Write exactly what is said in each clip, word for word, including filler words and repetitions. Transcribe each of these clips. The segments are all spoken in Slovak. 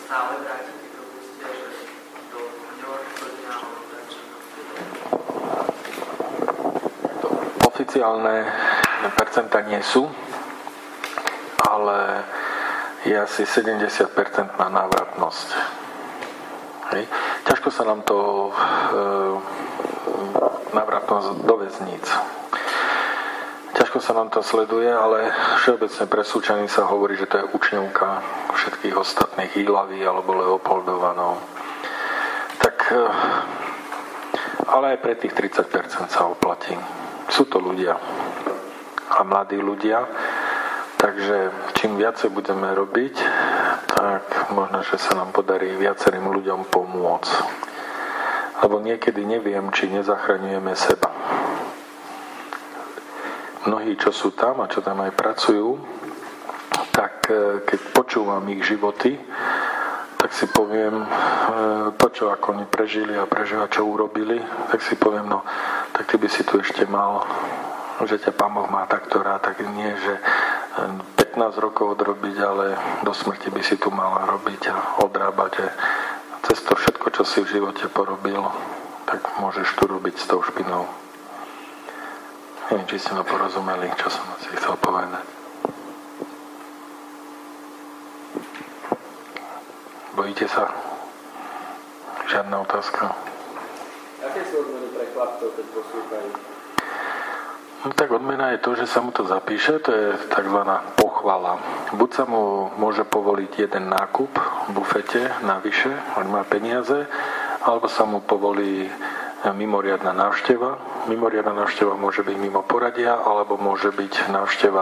stále vráti, keď to pustia, že do ďalšieho dňa alebo tak, že oficiálne percentá nie sú, ale je asi sedemdesiat percent na návratnosť. Hej. Ťažko sa nám to e, návratnosť do väzníc. Ťažko sa nám to sleduje, ale všeobecne pre Súčany sa hovorí, že to je učňovka všetkých ostatných Ílavy alebo Leopoldova. No. Tak, e, ale aj pre tých tridsať percent sa oplatí. Sú to ľudia a mladí ľudia, takže čím viacej budeme robiť, tak možno, že sa nám podarí viacerým ľuďom pomôcť. Lebo niekedy neviem, či nezachraňujeme seba. Mnohí, čo sú tam a čo tam aj pracujú, tak keď počúvam ich životy, tak si poviem, to, čo ako oni prežili a prežíva, čo urobili, tak si poviem, no, tak ty by si tu ešte mal, že ťa Pán Boh má takto rád, tak nie, že pätnásť rokov odrobiť, ale do smrti by si tu mal robiť a odrábať. A cez to všetko, čo si v živote porobil, tak môžeš tu robiť s tou špinou. Neviem, či ste ma porozumeli, čo som si chcel povedať. Bojíte sa? Žiadna otázka. Aké sú odmeny pre chlapcov, keď poslúchajú? No tak odmena je to, že sa mu to zapíše, to je takzvaná pochvala. Buď sa mu môže povoliť jeden nákup v bufete navyše, ak má peniaze, alebo sa mu povolí mimoriadna návšteva. Mimoriadna návšteva môže byť mimo poradia, alebo môže byť návšteva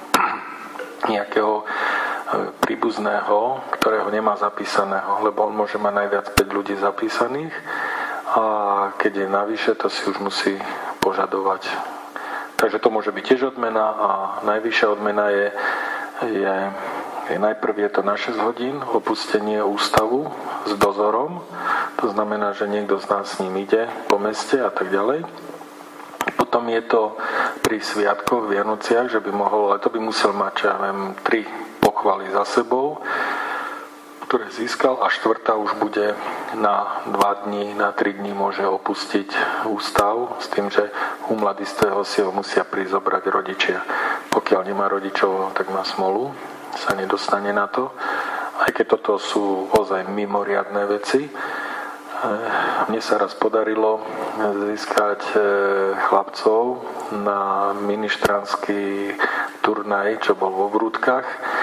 nejakého príbuzného, ktorého nemá zapísaného, lebo on môže mať najviac päť ľudí zapísaných a keď je navyše, to si už musí požadovať. Takže to môže byť tiež odmena a najvyššia odmena je, je, je najprv je to na šesť hodín opustenie ústavu s dozorom, to znamená, že niekto z nás s ním ide po meste a tak ďalej. Potom je to pri sviatkoch, Vianociach, že by mohol, ale to by musel mať, čo ja viem, tri pochvaly za sebou, ktoré získal, a štvrtá už bude na dva dní, na tri dní môže opustiť ústav s tým, že u mladistvého si ho musia prizobrať rodičia. Pokiaľ nemá rodičov, tak má smolu, sa nedostane na to. Aj keď toto sú ozaj mimoriadne veci. Mne sa raz podarilo získať chlapcov na ministranský turnaj, čo bol vo Vrútkach.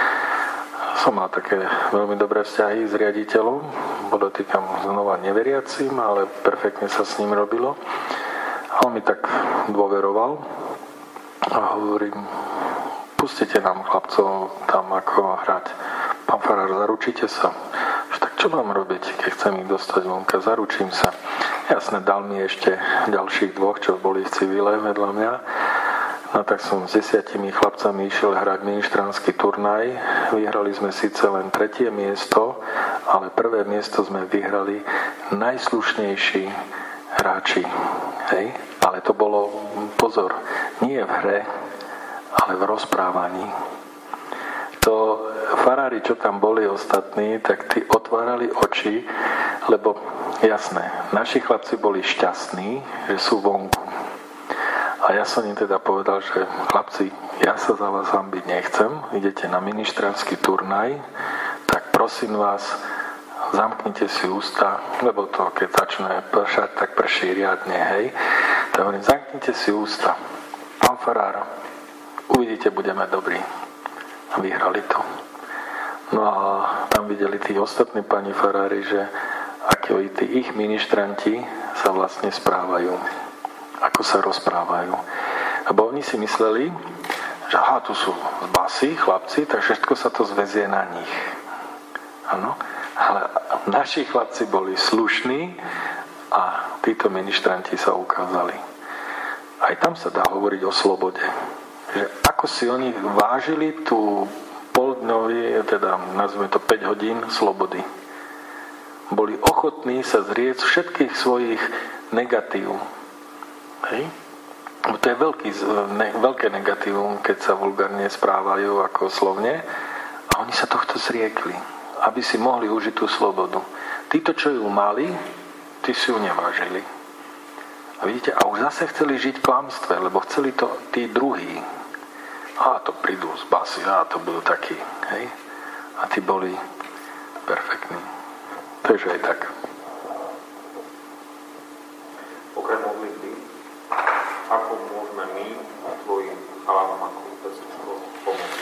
Som mal také veľmi dobré vzťahy s riaditeľom, podotýkam znova neveriacím, ale perfektne sa s ním robilo. A on mi tak dôveroval a hovorím, pustite nám chlapcov tam ako hrať. Pán farár, zaručíte sa? Tak čo mám robiť, keď chcem ich dostať vonka? Zaručím sa. Jasne, dal mi ešte ďalších dvoch, čo boli v civile vedľa mňa. No tak som s desiatimi chlapcami išiel hrať ministranský turnaj. Vyhrali sme síce len tretie miesto, ale prvé miesto sme vyhrali najslušnejší hráči. Hej? Ale to bolo, pozor, nie v hre, ale v rozprávaní. To farári, čo tam boli ostatní, tak tí otvárali oči, lebo jasné, naši chlapci boli šťastní, že sú vonku. A ja som im teda povedal, že chlapci, ja sa za vás hanbiť nechcem, idete na ministranský turnaj, tak prosím vás, zamknite si ústa, lebo to, keď začne pršať, tak prší riadne, hej. Tak hovorím, zamknite si ústa. Pán farár, uvidíte, budeme dobrí. A vyhrali to. No a tam videli tí ostatní pani farári, že ako tí ich ministranti sa vlastne správajú. Ako sa rozprávajú. Lebo oni si mysleli, že aha, tu sú z basy, chlapci, tak všetko sa to zväzie na nich. Áno. Ale naši chlapci boli slušní a títo ministranti sa ukázali. Aj tam sa dá hovoriť o slobode. Že ako si oni vážili tú poldňový, teda nazvime to päť hodín slobody. Boli ochotní sa zrieť všetkých svojich negatív. Hej? To je veľký, ne, veľké negatívum, keď sa vulgárne správajú ako slovne, a oni sa tohto zriekli. aby si mohli užiť tú slobodu. Títo, čo ju mali, tí si ju nevážili. A vidíte, a už zase chceli žiť v klamstve, lebo chceli to tí druhí. A to prídu z basy, a to budú takí, hej? A tí boli perfektní. Takže aj tak. Okrem modlitby, ako môžeme my tvojim chalanom ako pesničko pomôcť?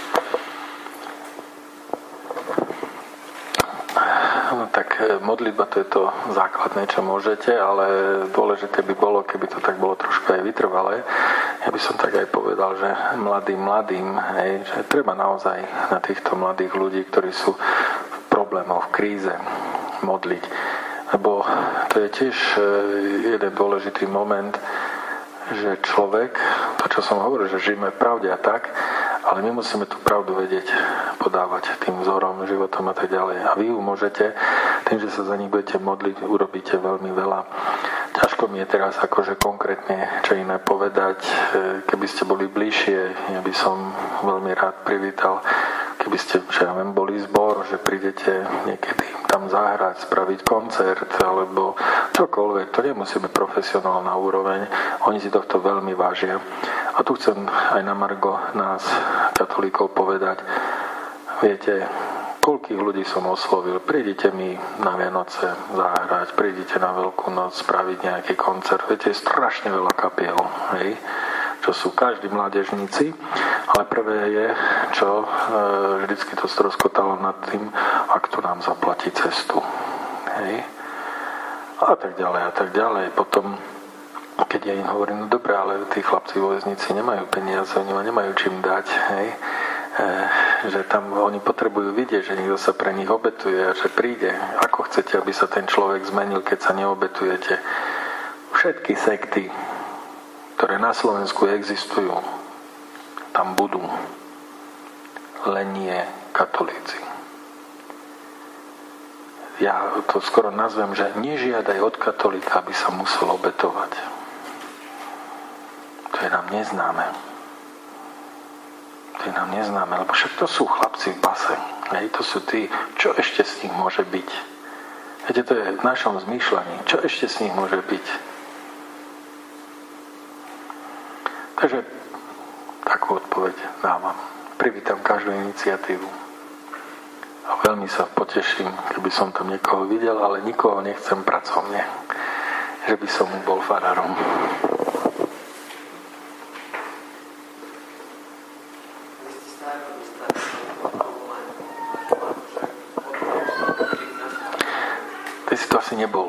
No tak modlitba to je to základné, čo môžete, ale dôležité by bolo, keby to tak bolo trošku aj vytrvalé. Ja by som tak aj povedal, že mladým, mladým, hej, že treba naozaj na týchto mladých ľudí, ktorí sú v problémoch, v kríze, modliť. Lebo to je tiež jeden dôležitý moment, že človek, to čo som hovoril, že žijeme v pravde a tak, ale my musíme tú pravdu vedieť podávať tým vzorom, životom a tak ďalej. A vy ju môžete, tým, že sa za nich budete modliť, urobíte veľmi veľa. Ťažko mi je teraz akože konkrétne čo iné povedať. Keby ste boli bližšie, ja by som veľmi rád privítal, keby ste, že ja viem, boli zbor, že prídete niekedy tam zahrať, spraviť koncert, alebo čokoľvek. To nemusí byť profesionálna úroveň. Oni si tohto veľmi vážia. A tu chcem aj na margo nás, katolíkov, povedať, viete, koľkých ľudí som oslovil, prídite mi na Vianoce zahrať, prídite na Veľkú noc spraviť nejaký koncert. Viete, je strašne veľa kapiel, hej, čo sú každí mládežníci, ale prvé je, čo e, vždycky to stroskotalo nad tým, ak to nám zaplatí cestu. Hej. A tak ďalej, a tak ďalej. Potom, keď ja im hovorím, no dobré, ale tí chlapci vo väznici nemajú peniaze, oni ma nemajú čím dať, hej. E, že tam oni potrebujú vidieť, že niekto sa pre nich obetuje a že príde. Ako chcete, aby sa ten človek zmenil, keď sa neobetujete? Všetky sekty, ktoré na Slovensku existujú, tam budú. Len nie katolíci. Ja to skoro nazvem, že nežiadaj od katolíka, aby sa musel obetovať. To je nám neznáme. To je nám neznáme, lebo však to sú chlapci v base. Hej, to sú tí, čo ešte z nich môže byť. Viete, to je v našom zmýšľaní. Čo ešte z nich môže byť? Takže takú odpoveď dávam. Privítam každú iniciatívu. A veľmi sa poteším, keby som tam niekoho videl, ale nikoho nechcem pracovne. Že by som mu bol farárom. Ty si to asi nebol.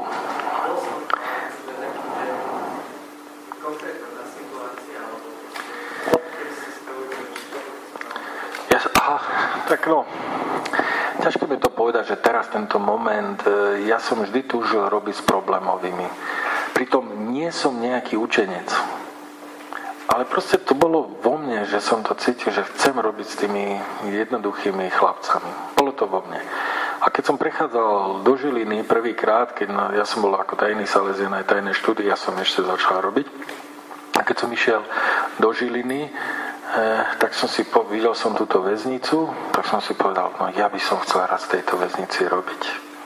Tak no, ťažko mi to povedať, že teraz tento moment, ja som vždy túžil robiť s problémovými. Pritom nie som nejaký učenec. Ale proste to bolo vo mne, že som to cítil, že chcem robiť s tými jednoduchými chlapcami. Bolo to vo mne. A keď som prechádzal do Žiliny prvýkrát, keď no, ja som bol ako tajný Salesian aj tajné štúdie, ja som ešte začal robiť. A keď som išiel do Žiliny, Eh, tak som si po, videl som túto väznicu, tak som si povedal, no ja by som chcel raz v tejto väznici robiť.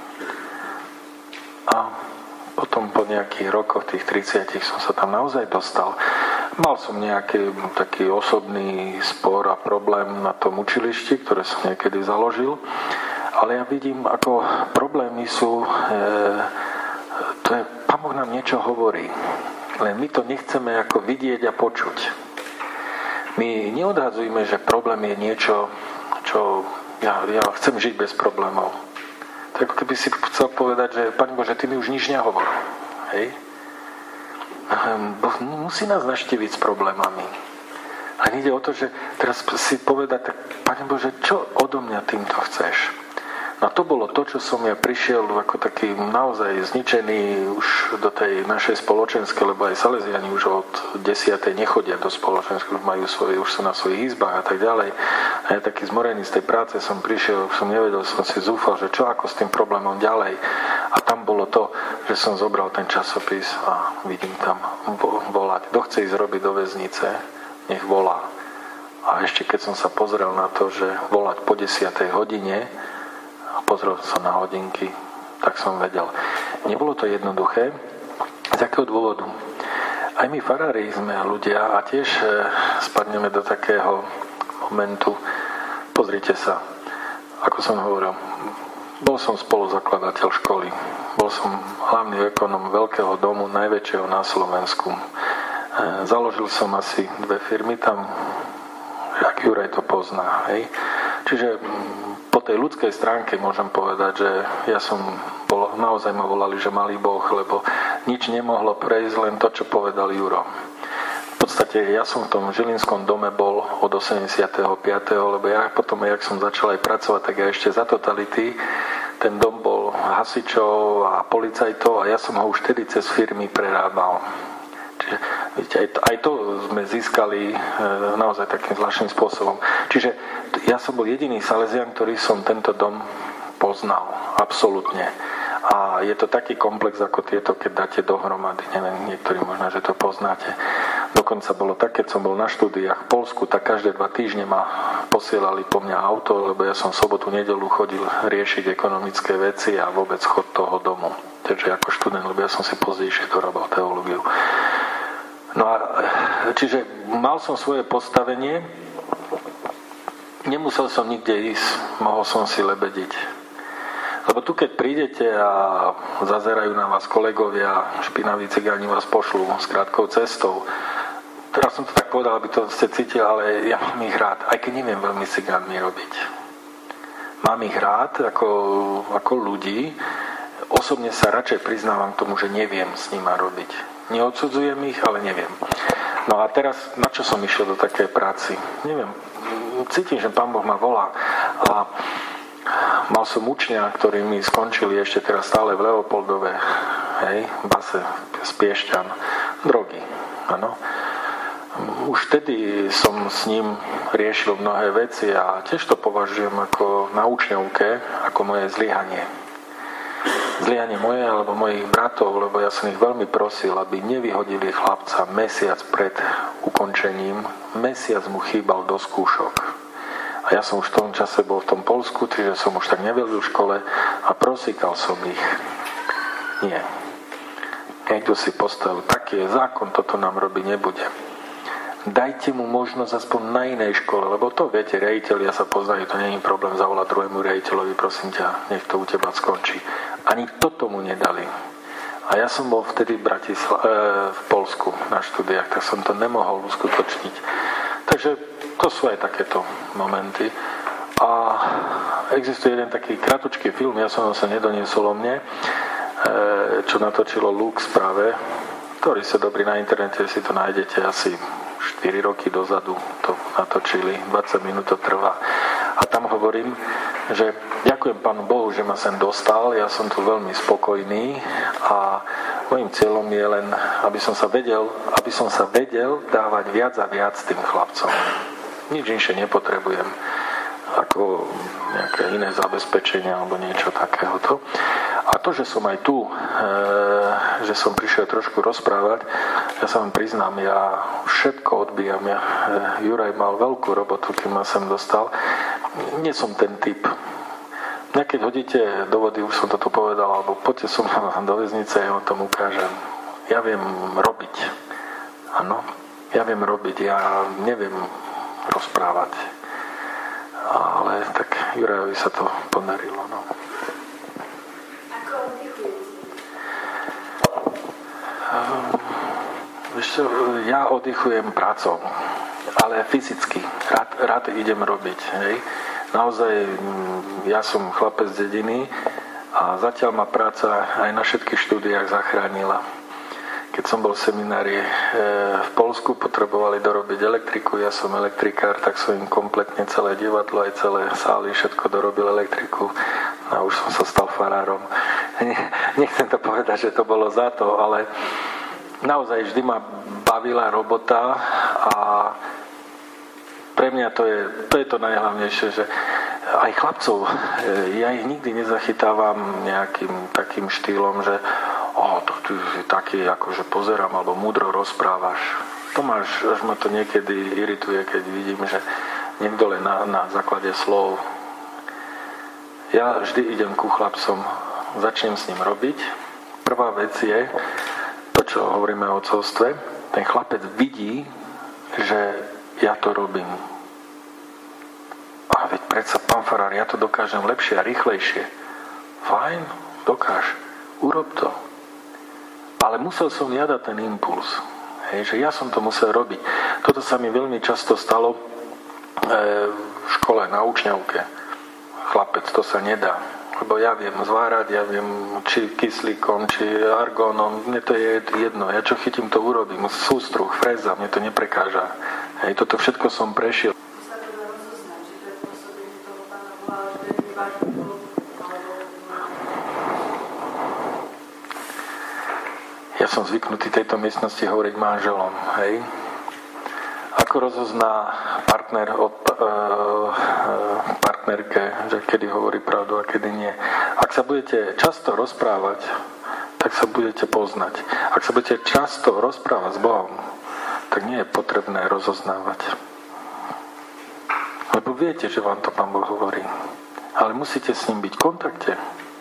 A potom po nejakých rokoch, tých tridsiatich, som sa tam naozaj dostal. Mal som nejaký taký osobný spor a problém na tom učilišti, ktoré som niekedy založil, ale ja vidím, ako problémy sú, eh, to je, Pán Boh nám niečo hovorí, len my to nechceme ako vidieť a počuť. My neodhadzujeme, že problém je niečo, čo ja, ja chcem žiť bez problémov. To je ako keby si chcel povedať, že Pane Bože, Ty mi už nič nehovor. Hej? Boh musí nás naštíviť s problémami. A ide o to, že teraz si povedať, tak Pane Bože, čo odo mňa týmto chceš? No to bolo to, čo som ja prišiel ako taký naozaj zničený už do tej našej spoločenskej, lebo aj Salesiani už od desiatej nechodia do spoločenskej, už majú svoje, už sú na svojich izbách a tak ďalej. A ja taký zmorený z tej práce som prišiel, už som nevedel, som si zúfal, že čo ako s tým problémom ďalej. A tam bolo to, že som zobral ten časopis a vidím tam volať. Kto chce ísť robiť do väznice, nech volá. A ešte keď som sa pozrel na to, že volať po desiatej hodine, pozrel som na hodinky, tak som vedel. Nebolo to jednoduché. Z akého dôvodu? Aj my farári sme ľudia a tiež spadneme do takého momentu. Pozrite sa, ako som hovoril, bol som spoluzakladateľ školy. Bol som hlavný ekonom veľkého domu, najväčšieho na Slovensku. Založil som asi dve firmy tam, jak Juraj to pozná. Hej? Čiže po tej ľudskej stránke môžem povedať, že ja som bol, naozaj ma volali, že malý Boh, lebo nič nemohlo prejsť, len to, čo povedal Juro. V podstate ja som v tom žilinskom dome bol od osemdesiateho piateho lebo ja potom, jak som začal aj pracovať, tak ja ešte za totality, ten dom bol hasičov a policajtov a ja som ho už vtedy cez firmy prerábal. Čiže viete, aj, to, aj to sme získali e, naozaj takým zvláštnym spôsobom. Čiže ja som bol jediný Salesian, ktorý som tento dom poznal. Absolútne. A je to taký komplex ako tieto, keď dáte dohromady. Neviem, niektorí možno, že to poznáte. Dokonca bolo tak, keď som bol na štúdiách v Poľsku, tak každé dva týždne ma posielali po mňa auto, lebo ja som sobotu, nedeľu chodil riešiť ekonomické veci a vôbec chod toho domu. Takže ako študent, lebo ja som si pozdejšie dorobal teológiu. No a čiže mal som svoje postavenie, nemusel som nikde ísť, mohol som si lebediť. Lebo tu, keď prídete a zazerajú na vás kolegovia, špinaví cigáni vás pošlú s krátkou cestou. Teraz som to tak povedal, aby to ste cítili, ale ja mám ich rád, aj keď neviem veľmi s cigánmi robiť. Mám ich rád ako, ako ľudí. Osobne sa radšej priznávam k tomu, že neviem s nima robiť. Neodsudzujem ich, ale neviem. No a teraz, na čo som išiel do takej práci? Neviem. Cítim, že Pán Boh ma volá. A mal som učňa, ktorí mi skončili ešte teraz stále v Leopoldove, hej, base z Piešťan, drogy, áno. Už vtedy som s ním riešil mnohé veci a tiež to považujem ako na učňovke, ako moje zlyhanie. Zlyhanie moje alebo mojich bratov, lebo ja som ich veľmi prosil, aby nevyhodili chlapca mesiac pred ukončením, mesiac mu chýbal do skúšok. A ja som už v tom čase bol v tom Poľsku, čiže som už tak nevedel v škole a prosíkal som ich. Nie. Niekto si postavil, taký je zákon, toto nám robiť nebude. Dajte mu možnosť aspoň na inej škole, lebo to viete, riaditeľia sa poznajú, to nie je problém zavolať druhému riaditeľovi, prosím ťa, nech to u teba skončí. Ani toto mu nedali. A ja som bol vtedy v, Bratisla- e, v Poľsku na štúdiách, tak som to nemohol uskutočniť. Takže to sú aj takéto momenty. A existuje jeden taký kratučký film, ja som ho sa nedoniesol o mne, čo natočilo Lux práve, ktorý sa dobrý na internete, si to nájdete asi štyri roky dozadu, to natočili, dvadsať minút to trvá. A tam hovorím, že ďakujem Pánu Bohu, že ma sem dostal, ja som tu veľmi spokojný a mojím cieľom je len, aby som sa vedel, aby som sa vedel dávať viac a viac tým chlapcom. Nič inšie nepotrebujem ako nejaké iné zabezpečenia alebo niečo takéhoto. A to, že som aj tu, e, že som prišiel trošku rozprávať, ja sa vám priznám, ja všetko odbijam. Ja, e, Juraj mal veľkú robotu, kým ma sem dostal. Nie som ten typ. Mňa keď hodíte do vody, už som toto povedal, alebo poďte som do väznice, ja vám tom ukážem. Ja viem robiť. Áno, ja viem robiť, ja neviem rozprávať. Ale tak Jurajovi sa to podarilo. No. Ako oddychujete? Vieš čo, ja oddychujem prácou, ale fyzicky. Rád, rád idem robiť. Hej. Naozaj, ja som chlapec z dediny a zatiaľ ma práca aj na všetkých štúdiách zachránila. Keď som bol v seminári v Poľsku, potrebovali dorobiť elektriku, ja som elektrikár, tak som im kompletne celé divadlo, aj celé sály, všetko dorobil elektriku a už som sa stal farárom. Nechcem to povedať, že to bolo za to, ale naozaj vždy ma bavila robota a pre mňa to je to, je to najhlavnejšie, že aj chlapcov, ja ich nikdy nezachytávam nejakým takým štýlom, že o, to ty si taký, akože pozerám, alebo múdro rozprávaš. To máš, až ma to niekedy irituje, keď vidím, že niekto len na, na základe slov. Ja vždy idem ku chlapcom, začnem s ním robiť. Prvá vec je, to čo hovoríme o otcovstve, ten chlapec vidí, že ja to robím. A veď predsa, pán farár, ja to dokážem lepšie a rýchlejšie. Fajn, dokáž, urob to. Ale musel som ja dať ten impuls, hej, že ja som to musel robiť. Toto sa mi veľmi často stalo e, v škole, na učňovke. Chlapec, to sa nedá. Lebo ja viem zvárať, ja viem či kyslíkom, či argónom, mne to je jedno. Ja čo chytím, to urobím. Sústruh, fréza, mne to neprekáža. Hej, toto všetko som prešiel. To sa teda rozoznať, že to je pôsobenie toho Pána Boha, ale to je nevážny Boh, alebo... Ja som zvyknutý tejto miestnosti hovoriť manželom, hej. Ako rozozná partner od e, e, partnerke, že kedy hovorí pravdu a kedy nie. Ak sa budete často rozprávať, tak sa budete poznať. Ak sa budete často rozprávať s Bohom, tak nie je potrebné rozoznávať. Lebo viete, že vám to Pán Boh hovorí. Ale musíte s ním byť v kontakte.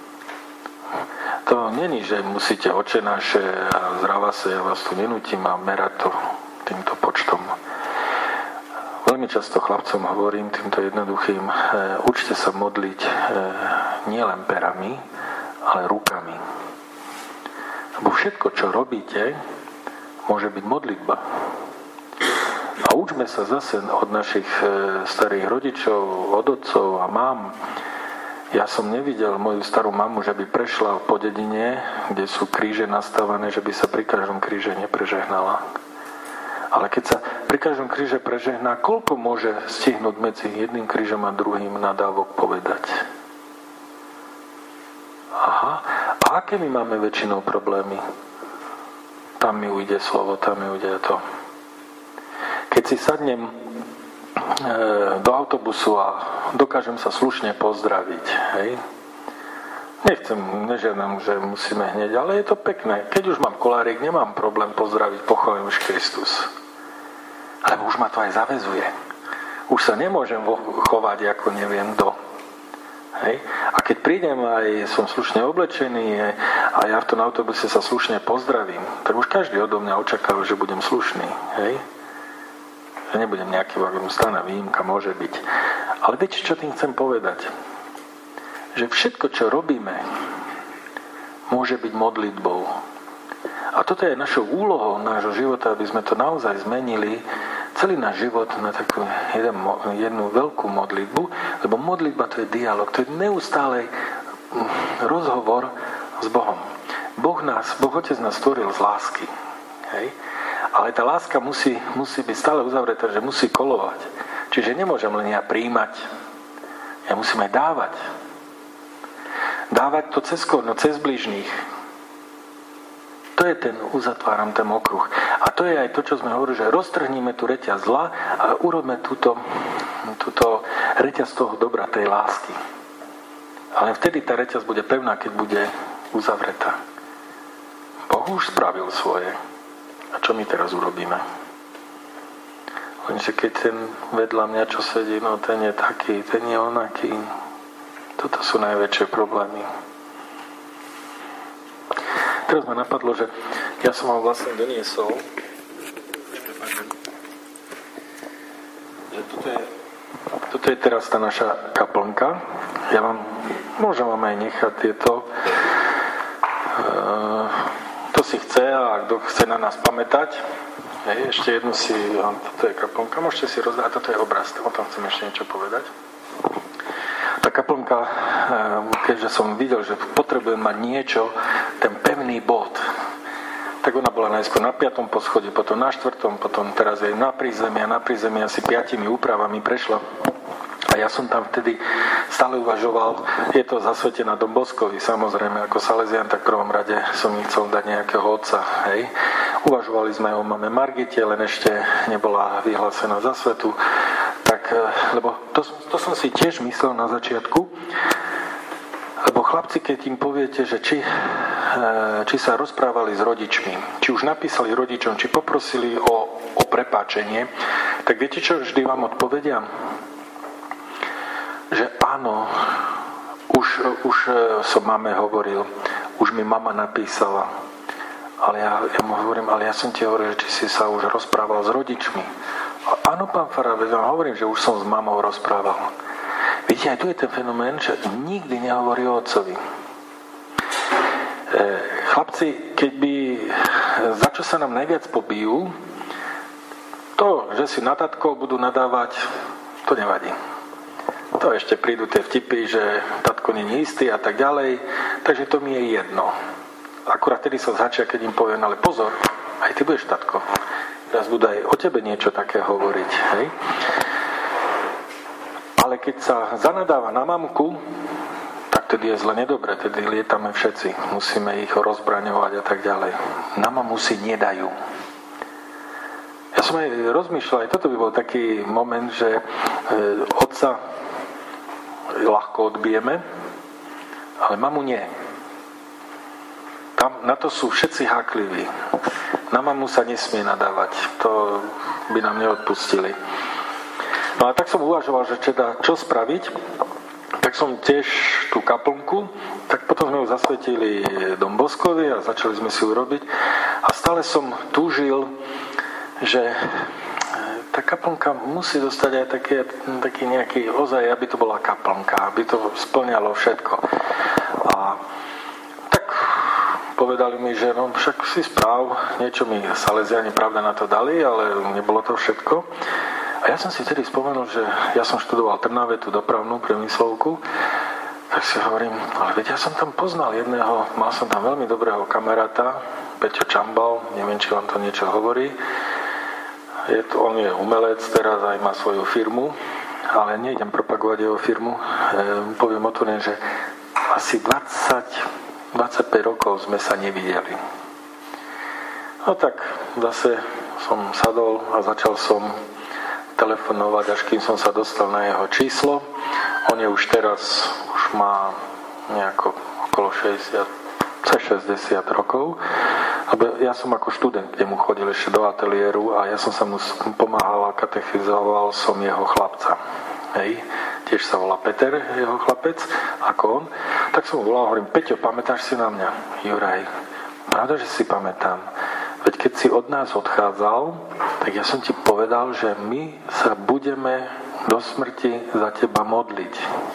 To není, že musíte oče naše a zdrava sa, ja vás tu nenútim a merať to týmto počtom. Veľmi často chlapcom hovorím týmto jednoduchým, e, učte sa modliť e, nielen perami, ale rukami. Lebo všetko, čo robíte, môže byť modlitba. A učme sa zase od našich e, starých rodičov, od otcov a mám. Ja som nevidel moju starú mamu, že by prešla po dedine, kde sú kríže nastavané, že by sa pri každom kríže neprežehnala. Ale keď sa pri každom kríže prežehná, koľko môže stihnúť medzi jedným krížom a druhým nadávok povedať? Aha. A aké my máme väčšinou problémy? Tam mi ujde slovo, tam mi ujde to. Keď si sadnem e, do autobusu a dokážem sa slušne pozdraviť, hej? Nechcem, nežiadam, že musíme hneď, ale je to pekné. Keď už mám kolárik, nemám problém pozdraviť, pochválim už Kristus. Lebo už ma to aj zaväzuje. Už sa nemôžem chovať ako neviem kto. Hej? A keď prídem aj som slušne oblečený a ja v tom autobuse sa slušne pozdravím, tak už každý odo mňa očakáva, že budem slušný. Hej? Že nebudem nejaký stána výjimka, môže byť. Ale viete, čo tým chcem povedať? Že všetko, čo robíme, môže byť modlitbou. A toto je našou úlohou nášho života, aby sme to naozaj zmenili, celý náš život na takú jeden, jednu veľkú modlitbu, lebo modlitba to je dialog, to je neustále rozhovor s Bohom. Boh nás, Boh Otec nás stvoril z lásky. Hej? Ale tá láska musí, musí byť stále uzavretá, že musí kolovať. Čiže nemôžem len ja príjmať, ja musím aj dávať. Dávať to cez koho? No cez bližných. To je ten, uzatváram ten okruh. A to je aj to, čo sme hovorili, že roztrhníme tú reťaz zla a urobme túto, túto reťaz toho dobra, tej lásky. Ale vtedy tá reťaz bude pevná, keď bude uzavretá. Boh už spravil svoje. A čo my teraz urobíme? Lenže keď ten vedľa mňa, čo sedí, no ten je taký, ten je onaký. Toto sú najväčšie problémy. Teraz ma napadlo, že ja som vám vlastne doniesol, že toto je, toto je teraz tá naša kaplnka. Ja vám, môžem vám aj nechať tieto, uh, to si chce a kto chce na nás pamätať. Hej, ešte jednu si, toto je kaplnka, môžete si rozdať, a toto je obraz, o tom chcem ešte niečo povedať. Tá kaplnka, keďže som videl, že potrebujem mať niečo, ten pevný bod, tak ona bola najskôr na piatom poschodí, potom na štvrtom, potom teraz je na prízemí a na prízemí asi piatimi úpravami prešla. A ja som tam vtedy stále uvažoval, je to zasvetená Dom Boskovi, samozrejme, ako Salesian, tak v prvom rade som im chcel dať nejakého otca, hej. Uvažovali sme o mame Margite, len ešte nebola vyhlásená za svetu. Tak, lebo to, to som si tiež myslel na začiatku, lebo chlapci, keď im poviete, že či, či sa rozprávali s rodičmi, či už napísali rodičom, či poprosili o, o prepáčenie, tak viete čo, vždy vám odpovedia? Že áno, už, už som mame hovoril, už mi mama napísala. Ale ja, ja mu hovorím, ale ja som ti hovoril, či si sa už rozprával s rodičmi. A áno, pán farár, ja hovorím, že už som s mamou rozprával. Vidíte, aj tu je ten fenomén, že nikdy nehovorí o otcovi. E, chlapci, keď by, za čo sa nám najviac pobijú, to, že si na tatko budú nadávať, to nevadí. To ešte prídu tie vtipy, že tatko nie je istý a tak ďalej, takže to mi je jedno. Akurát tedy sa začia, keď im poviem, ale pozor, aj ty budeš tatko. Teraz budú aj o tebe niečo také hovoriť, hej? Ale keď sa zanadáva na mamku, tak tedy je zle nedobre, tedy lietame všetci. Musíme ich rozbraňovať a tak ďalej. Na mamu si nedajú. Ja som aj rozmýšľal, aj toto by bol taký moment, že e, otca ľahko odbijeme, ale mamu nie. Tam, na to sú všetci hákliví. Na mamu sa nesmie nadávať. To by nám neodpustili. No a tak som uvažoval, že teda, čo spraviť, tak som tiež tú kaplnku, tak potom sme ju zasvetili Dom Boskovi a začali sme si ju robiť. A stále som túžil, že tá kaplnka musí dostať aj taký, taký nejaký ozaj, aby to bola kaplnka, aby to splňalo všetko. A tak povedali mi, že no však si správ, niečo mi Salesiani pravda na to dali, ale nebolo to všetko. A ja som si tedy spomenul, že ja som študoval Trnave, tú dopravnú priemyslovku, tak si hovorím, ale veď ja som tam poznal jedného, mal som tam veľmi dobrého kamaráta, Peťo Čambal, neviem, či vám to niečo hovorí. Je to, on je umelec, teraz aj má svoju firmu, ale nejdem propagovať jeho firmu. E, poviem otvorene, že asi dvadsať dvadsaťpäť rokov sme sa nevideli. No tak zase som sadol a začal som telefonovať, až kým som sa dostal na jeho číslo. On je už teraz, už má nejako okolo šesťdesiat, cez šesťdesiat rokov. Lebo ja som ako študent k nemu chodil ešte do ateliéru a ja som sa mu pomáhal a katechizoval som jeho chlapca. Hej. Tiež sa volá Peter, jeho chlapec, ako on. Tak som mu volal, hovorím, Peťo, pamätáš si na mňa? Juraj, pravda, že si pamätám. Veď keď si od nás odchádzal, tak ja som ti povedal, že my sa budeme do smrti za teba modliť.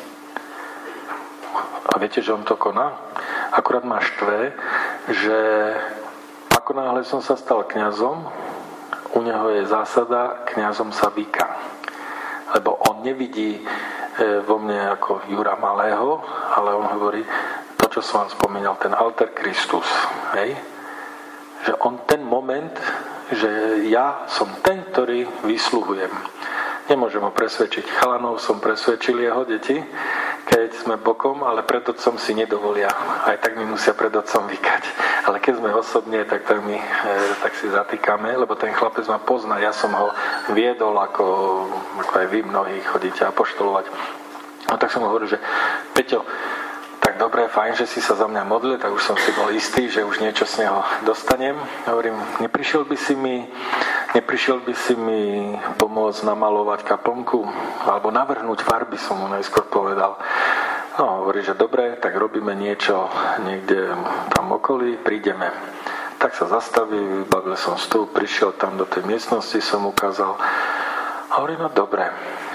A viete, že on to koná? Akurát ma štve, že ako náhle som sa stal kňazom, u neho je zásada, kňazom sa vyká. Lebo on nevidí vo mne ako Jura Malého, ale on hovorí to, čo som vám spomínal, ten alter Christus. Hej? Že on ten moment, že ja som ten, ktorý vysluhujem. Nemôžem ho presvedčiť. Chalanov som presvedčil jeho deti, keď sme bokom, ale pred otcom si nedovolia. Aj tak mi musia pred otcom vykať. Ale keď sme osobne, tak, tak, my, tak si zatýkame, lebo ten chlapec ma pozná. Ja som ho viedol, ako, ako aj vy mnohí chodíte apoštolovať. No tak som ho hovoril, že Peťo, tak dobre, fajn, že si sa za mňa modlil, tak už som si bol istý, že už niečo z neho dostanem. Hovorím, neprišiel by si mi, neprišiel by si mi pomôcť namalovať kaplnku, alebo navrhnúť farby, som mu najskôr povedal. No, hovorí, že dobre, tak robíme niečo niekde tam okolí, prídeme. Tak sa zastavil, vybavil som stôl, prišiel tam do tej miestnosti, som ukázal. Hovorí, no dobre,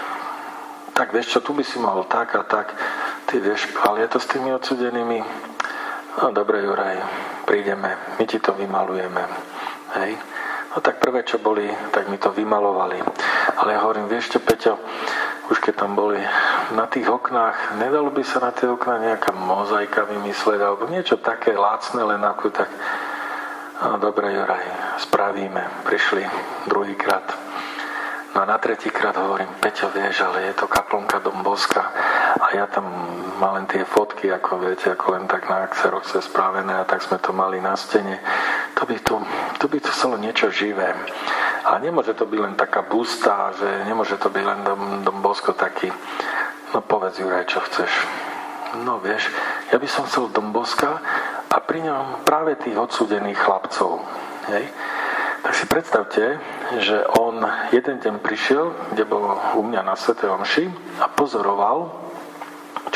tak vieš čo, tu by si mohol tak a tak. Ty vieš, ale je to s tými odsudenými? No dobre, Juraj, prídeme, my ti to vymalujeme. Hej? No tak prvé, čo boli, tak mi to vymalovali. Ale ja hovorím, vieš čo, Peťo, už keď tam boli na tých oknách, nedalo by sa na tie okná nejaká mozaika vymysleť, alebo niečo také lácne, len ako tak. No dobre, Juraj, spravíme. Prišli druhýkrát. No a na tretíkrát hovorím, Peťo, vieš, ale je to kaplnka Dom Boska a ja tam mám len tie fotky, ako viete, ako len tak na Xeroxe spravené a tak sme to mali na stene. To by tu, to by to chcelo niečo živé. A nemôže to byť len taká busta, že nemôže to byť len Dom, Dom Bosko taký. No povedz, Juraj, čo chceš. No vieš, ja by som chcel Dom Boska a pri ňom práve tých odsúdených chlapcov. Hej? Tak si predstavte, že on jeden deň prišiel, kde bol u mňa na svätej omši a pozoroval, čo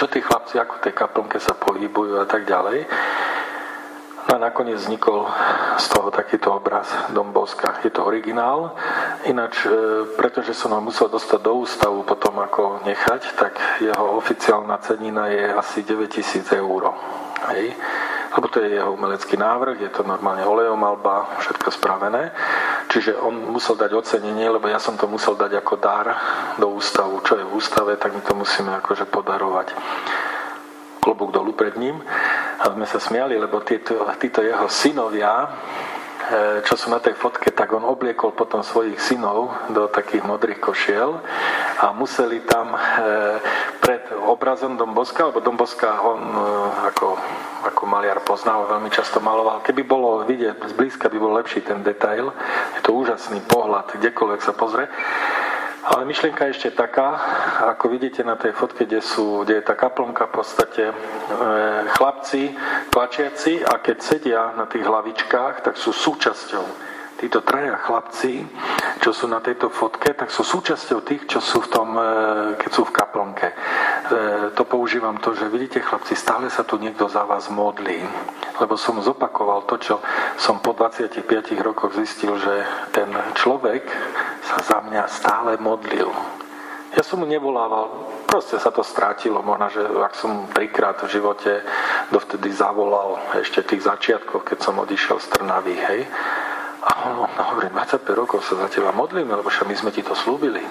čo tí chlapci, ako v tej kaplnke sa pohybujú a tak ďalej. No a nakoniec vznikol z toho takýto obraz Dom Boska. Je to originál, ináč, pretože som ho musel dostať do ústavu potom ako nechať, tak jeho oficiálna cenina je asi deväťtisíc eur. Hej. Lebo to je jeho umelecký návrh, je to normálne olejomalba, všetko spravené. Čiže on musel dať ocenenie, lebo ja som to musel dať ako dar do ústavu. Čo je v ústave, tak my to musíme akože podarovať. Klobúk dolu pred ním. A sme sa smiali, lebo títo, títo jeho synovia, čo sú na tej fotke, tak on obliekol potom svojich synov do takých modrých košiel a museli tam pred obrazom Dom Boska, lebo Dom Boska on ako, ako maliar poznal, veľmi často maloval. Keby bolo vidieť zblízka, by bol lepší ten detail. Je to úžasný pohľad, kdekoľvek sa pozrie. Ale myšlienka je ešte taká, ako vidíte na tej fotke, kde, sú, kde je tá kaplnka v podstate e, chlapci plačiaci a keď sedia na tých hlavičkách, tak sú súčasťou. Títo traja chlapci, čo sú na tejto fotke, tak sú súčasťou tých, čo sú v tom, e, keď sú v kaplnke. E, to používam to, že vidíte chlapci, stále sa tu niekto za vás modlí. Lebo som zopakoval to, čo som po dvadsiatich piatich rokoch zistil, že ten človek sa za mňa stále modlil. Ja som mu nevolával, proste sa to strátilo. Možno, že ak som trikrát v živote dovtedy zavolal ešte tých začiatkov, keď som odišiel z Trnavy, hej. A on hovorí, dvadsaťpäť rokov sa za teba modlíme, lebo však my sme ti to slúbili.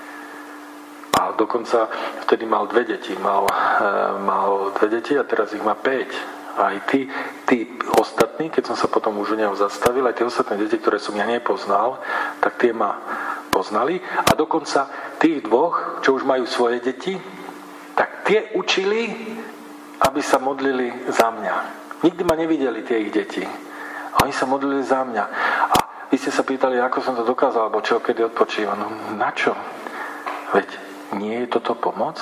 A dokonca vtedy mal dve deti, mal, e, mal dve deti a teraz ich má päť. A aj tí, tí ostatní, keď som sa potom už u neho zastavil, aj tie ostatné deti, ktoré som ja nepoznal, tak tie ma poznali. A dokonca tých dvoch, čo už majú svoje deti, tak tie učili, aby sa modlili za mňa. Nikdy ma nevideli tie ich deti. A oni sa modlili za mňa. A vy ste sa pýtali, ako som to dokázal, alebo čo, kedy odpočívam. No na čo? Veď nie je toto pomoc?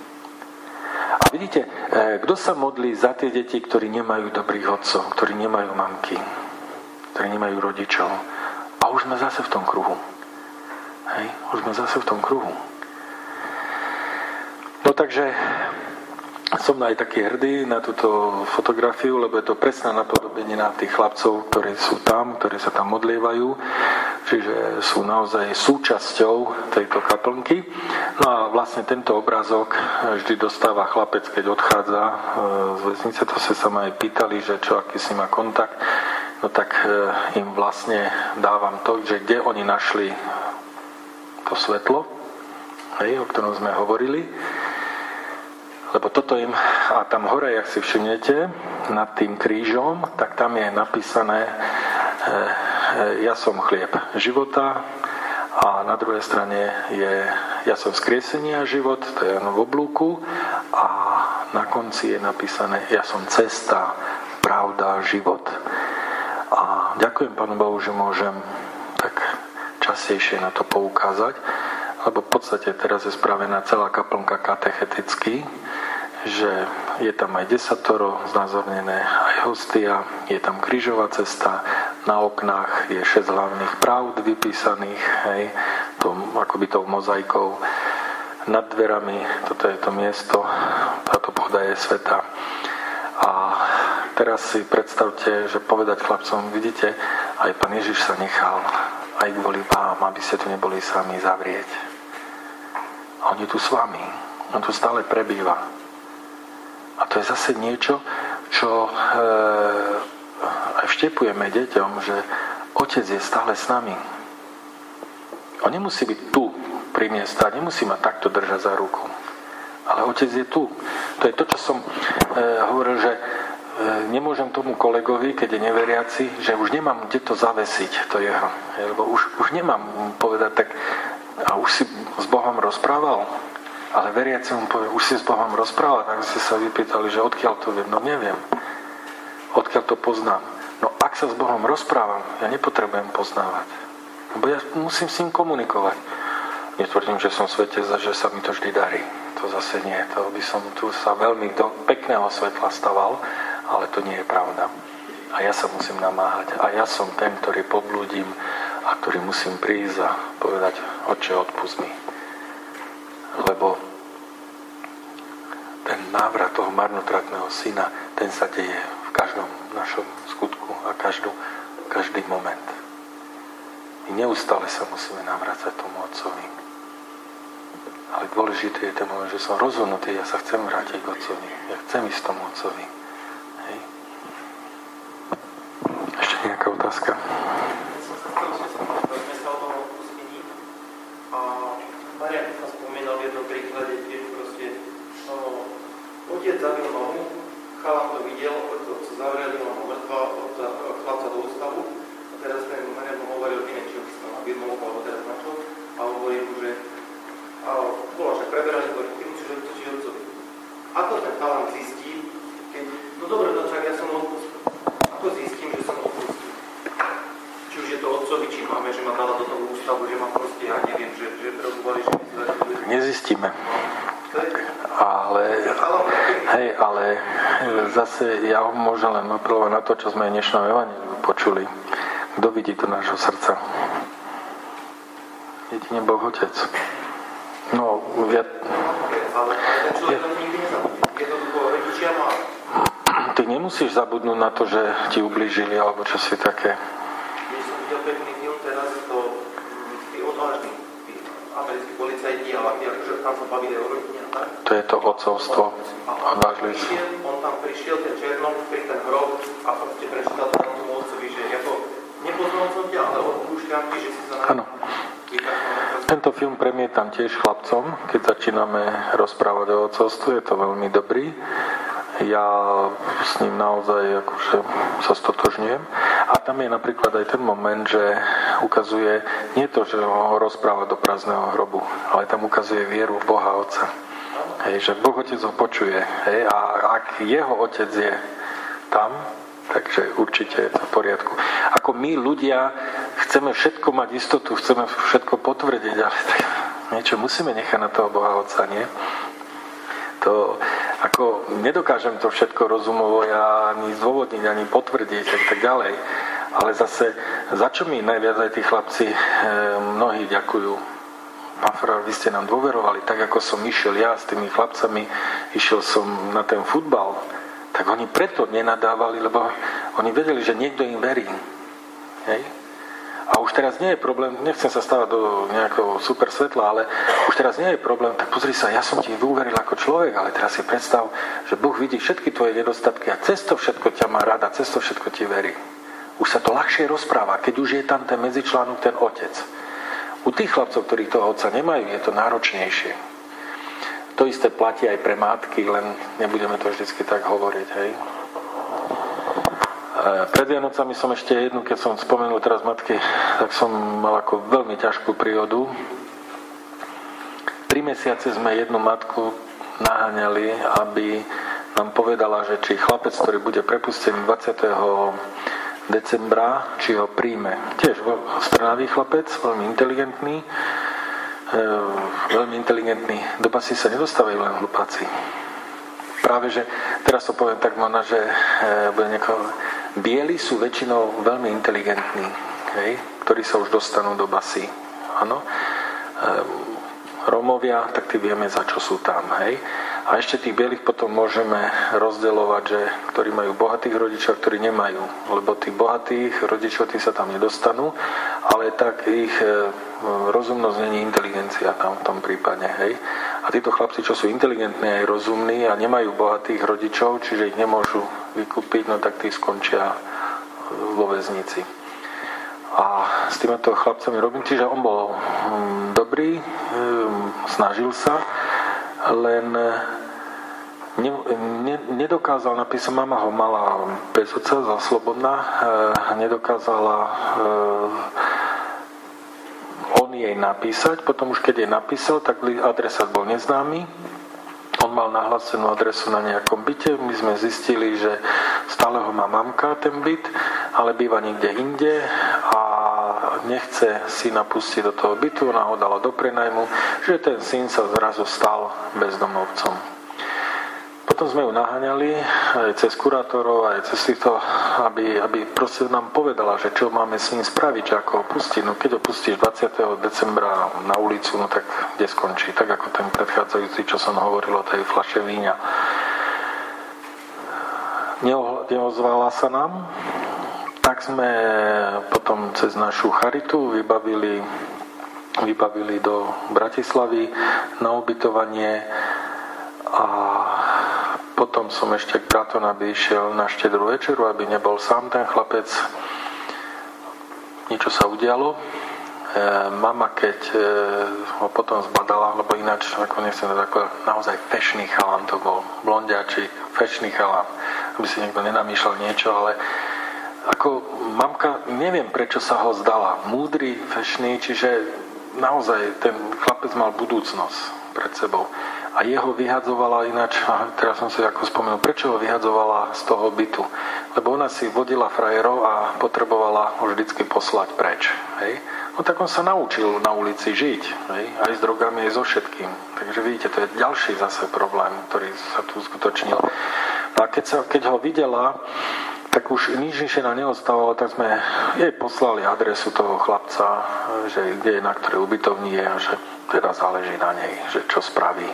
A vidíte, kto sa modlí za tie deti, ktorí nemajú dobrých otcov, ktorí nemajú mamky, ktorí nemajú rodičov. A už sme zase v tom kruhu. Hej, už sme zase v tom kruhu. No takže som aj taký hrdý na túto fotografiu, lebo je to presná napodobenina tých chlapcov, ktorí sú tam, ktorí sa tam modlievajú, čiže sú naozaj súčasťou tejto kaplnky. No a vlastne tento obrázok vždy dostáva chlapec, keď odchádza z väznice. To sa sa ma aj pýtali, že čo, aký si má kontakt. No tak im vlastne dávam to, že kde oni našli to svetlo, hej, o ktorom sme hovorili. Lebo toto im, a tam hore, jak si všimnete, nad tým krížom, tak tam je napísané e, e, ja som chlieb života a na druhej strane je ja som vzkriesenie a život, to je v oblúku a na konci je napísané ja som cesta, pravda, život. A ďakujem Pánu Bohu, že môžem tak častejšie na to poukázať, lebo v podstate teraz je spravená celá kaplnka katecheticky, že je tam aj desatoro znázornené, aj hostia, je tam krížová cesta, na oknách je šesť hlavných pravd vypísaných, hej, to, akoby tou mozaikou. Nad dverami, toto je to miesto, táto pôda je sveta. A teraz si predstavte, že povedať chlapcom, vidíte, aj Pán Ježiš sa nechal, aj kvôli vám, aby ste tu neboli sami, zavrieť. A on je tu s vami, on tu stále prebýva. A to je zase niečo, čo e, aj vštepujeme deťom, že Otec je stále s nami. On nemusí byť tu pri mieste, nemusí ma takto držať za ruku. Ale Otec je tu. To je to, čo som e, hovoril, že e, nemôžem tomu kolegovi, keď je neveriaci, že už nemám kde to zavesiť, to jeho. Lebo už, už nemám povedať tak, a už si s Bohom rozprával. Ale veriaci mu povie, už si s Bohom rozprával, tak ste sa vypýtali, že odkiaľ to viem. No neviem. Odkiaľ to poznám. No ak sa s Bohom rozprávam, ja nepotrebujem poznávať. Lebo ja musím s ním komunikovať. Netvrdím, že som svetec a že sa mi to vždy darí. To zase nie. To by som tu sa veľmi do pekného svetla staval, ale to nie je pravda. A ja sa musím namáhať. A ja som ten, ktorý poblúdim a ktorý musím prísť a povedať, Otče, odpusť mi. Lebo ten návrat toho marnotratného syna, ten sa deje v každom našom skutku a každú, každý moment. My neustále sa musíme navrácať tomu Otcovi. Ale dôležité je ten moment, že som rozhodnutý, ja sa chcem vrátiť k Otcovi. Ja chcem ísť tomu Otcovi. Hej. Ešte nejaká otázka? Marian sa spomínal v jednom príklade, tiež proste no, otec zabil nohu, chalan to videl, otec zavreli nohu mŕtva, chlapca do ústavu a teraz ten Marian mu hovoril, neviem, či ho chystal na birmovku alebo teraz na čo, a hovorí mu, že a bola však preberanie, hovorí, ty musíš odtočiť otcovi. Ako ten chalan zistí, keď, no dobre, no čak ja som odpustil. Ako zistím, že som odpustil? Či už je to otcovi, či máme, že ma dala do toho ústavu, že ma proste, ja neviem, že, že preúvali, že my si začali... Nezistíme. Ale, hej, ale zase ja môžem len apelovať na to, čo sme v dnešnom evanjeliu počuli. Kto vidí do nášho srdca? Jedine Boh Otec. No, viac... Ale ten človek to nikdy nezabudne. Jednoducho, rodičia má... Ty nemusíš zabudnúť na to, že ti ublížili, alebo čo si také. Keď som videl pekný film teraz, to tí odvážni, tí americkí policajti, ale akože tam sa bavili o rodine a tak. To je to otcovstvo. Odvážlivci. On tam prišiel, ten Černok, pri ten hrob a proste prečítal tam tomu otcovi, že ako nepoznal som ťa, ale odpúšťam ti, že si sa na... Áno. Tento film premietam tiež chlapcom, keď začíname rozprávať o otcovstve, je to veľmi dobrý. Ja s ním naozaj akože sa stotožňujem. A tam je napríklad aj ten moment, že ukazuje nie to, že ho rozpráva do prázdneho hrobu, ale tam ukazuje vieru v Boha Otca. Hej, že Boh Otec ho počuje. Hej, a ak jeho otec je tam, takže určite je to v poriadku. Ako my ľudia chceme všetko mať istotu, chceme všetko potvrdiť, ale tak niečo musíme nechať na toho Boha Otca, nie? To, ako nedokážem to všetko rozumovo ja ani zdôvodniť, ani potvrdiť a tak ďalej. Ale zase, za čo mi najviac aj tí chlapci e, mnohí ďakujú. Pán farár, vy ste nám dôverovali, tak ako som išiel ja s tými chlapcami, išiel som na ten futbal, tak oni preto nenadávali, lebo oni vedeli, že niekto im verí. Hej? A už teraz nie je problém, nechcem sa stávať do nejakého super svetla, ale už teraz nie je problém, tak pozri sa, ja som ti uveril ako človek, ale teraz si predstav, že Boh vidí všetky tvoje nedostatky a cez to všetko ťa má rada, cez to všetko ti verí. Už sa to ľahšie rozpráva, keď už je tam ten medzičlánok, ten otec. U tých chlapcov, ktorí toho otca nemajú, je to náročnejšie. To isté platí aj pre matky, len nebudeme to vždycky tak hovoriť, hej. Pred Vianocami som ešte jednu, keď som spomenul teraz matky, tak som mal ako veľmi ťažkú prírodu. Tri mesiace sme jednu matku naháňali, aby nám povedala, že či chlapec, ktorý bude prepustený dvadsiateho decembra, či ho príjme. Tiež strnavý chlapec, veľmi inteligentný, veľmi inteligentný. Do basy sa nedostávajú len hlupáci. Práve, že teraz to poviem tak, možno, že bude niekoho... Bieli sú väčšinou veľmi inteligentní, hej, ktorí sa už dostanú do basy. Áno. Rómovia, tak tí vieme, za čo sú tam. Hej. A ešte tých bielých potom môžeme rozdeľovať, že ktorí majú bohatých rodičov, ktorí nemajú. Lebo tých bohatých rodičov tí sa tam nedostanú, ale tak ich rozumnosť není inteligencia tam v tom prípade. Hej. A títo chlapci, čo sú inteligentní aj rozumní a nemajú bohatých rodičov, čiže ich nemôžu vykúpiť, no tak tí skončia vo väznici. A s týmito chlapcami robím, čiže on bol dobrý, snažil sa, len ne, ne, nedokázal napísať, mama ho mala bez otca, za slobodná, nedokázala on jej napísať, potom už keď jej napísal, tak adresát bol neznámy. On mal nahlásenú adresu na nejakom byte, my sme zistili, že stále ho má mamka, ten byt, ale býva niekde inde a nechce syna pustiť do toho bytu, ona ho dala do prenajmu, že ten syn sa zrazu stal bezdomovcom. Potom sme ju naháňali aj cez kurátorov, aj cez týchto, aby, aby proste nám povedala, že čo máme s ním spraviť, že ako ho pustiť. No keď ho pustíš dvadsiateho decembra na ulicu, no tak kde skončí? Tak ako ten predchádzajúci, čo som hovoril o tej fľaše víňa. neozvala sa nám, tak sme potom cez našu charitu vybavili, vybavili do Bratislavy na ubytovanie a potom som ešte k bratovi, aby išiel na štedrú večeru, aby nebol sám ten chlapec. Niečo sa udialo. E, mama, keď e, ho potom zbadala, lebo ináč, ako nechcem to ako naozaj fešný chalan to bol, blondiačik, fešný chalan, aby si niekto nenamýšľal niečo, ale ako mamka, neviem prečo sa ho zdala, múdry, fešný, čiže naozaj ten chlapec mal budúcnosť pred sebou. A jeho vyhadzovala ináč, teraz som si ako spomenul, prečo ho vyhadzovala z toho bytu? Lebo ona si vodila frajerov a potrebovala ho vždycky poslať preč. Hej? No tak on sa naučil na ulici žiť, hej? Aj s drogami, aj so všetkým. Takže vidíte, to je ďalší zase problém, ktorý sa tu uskutočnil. A keď, sa, keď ho videla, tak už nič nič nám neostávalo, tak sme jej poslali adresu toho chlapca, že kde je, na ktorej ubytovni je a že teda záleží na nej, že čo spraví.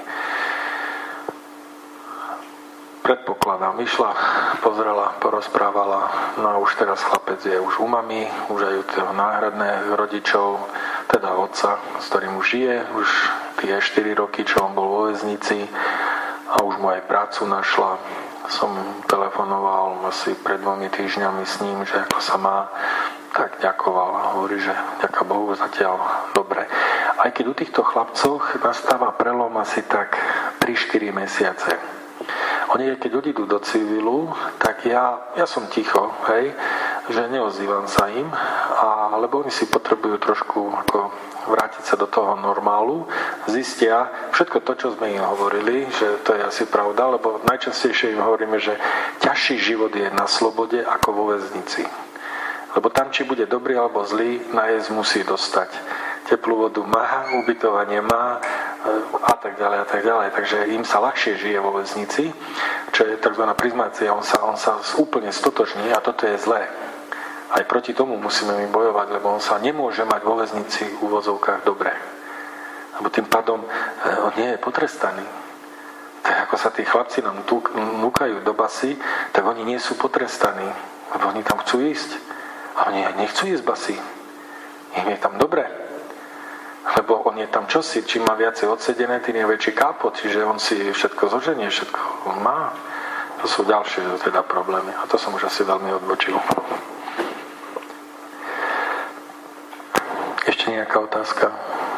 Predpokladám, vyšla, pozrela, porozprávala, no a už teraz chlapec je už u mami, už aj u toho náhradného rodičov, teda otca, s ktorým už žije, už tie štyri roky, čo on bol vo väznici a už mu aj prácu našla. Som telefonoval asi pred dvomi týždňami s ním, že ako sa má, tak ďakoval a hovorí, že ďaká Bohu zatiaľ dobre. Aj keď u týchto chlapcoch nastáva prelom asi tak tri štyri mesiace. Oni, keď odídu do civilu, tak ja, ja som ticho, hej, že neozývam sa im, a, lebo oni si potrebujú trošku ako vrátiť sa do toho normálu, zistia všetko to, čo sme im hovorili, že to je asi pravda, lebo najčastejšie im hovoríme, že ťažší život je na slobode ako vo väznici. Lebo tam, či bude dobrý alebo zlý, najesť musí dostať. Teplú vodu má, ubytovanie má a tak ďalej a tak ďalej. Takže im sa ľahšie žije vo väznici, čo je tzv. Prizmácia. On sa, on sa úplne stotožní a toto je zlé. Aj proti tomu musíme my bojovať, lebo on sa nemôže mať vo väznici v úvozovkách dobre. Lebo tým pádom on nie je potrestaný. Tak ako sa tí chlapci nám núkajú do basy, tak oni nie sú potrestaní. Lebo oni tam chcú ísť. A oni nechcú ísť basy. Im je tam dobre. Lebo on je tam čosi. Čím má viacej odsedené, tým je väčší kápot. Čiže on si všetko zoženie, všetko on má. To sú ďalšie teda problémy. A to som už asi veľmi odbočil. Ešte nejaká otázka?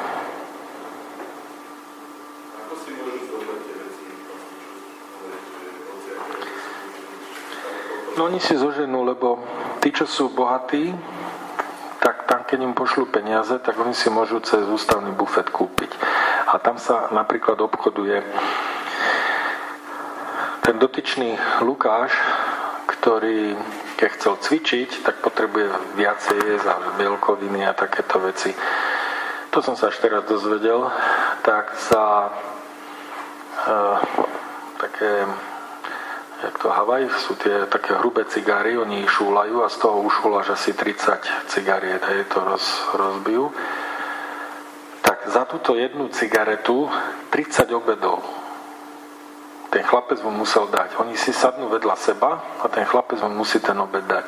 Ako si môžu zobrať tie veci? No oni si zoženú, lebo tí, čo sú bohatí, tak tam, keď im pošlú peniaze, tak oni si môžu cez ústavný bufet kúpiť. A tam sa napríklad obchoduje ten dotyčný Lukáš, ktorý keď chcel cvičiť, tak potrebuje viacej jesť a bielkoviny a takéto veci. To som sa až teraz dozvedel. Tak za e, také, jak to Havaj, sú tie také hrubé cigáry, oni ich šúlajú a z toho ušúlaš asi tridsať cigariet, hej, to roz, rozbijú. Tak za túto jednu cigaretu tridsať obedov ten chlapec mu musel dať. Oni si sadnú vedľa seba a ten chlapec mu musí ten obed dať.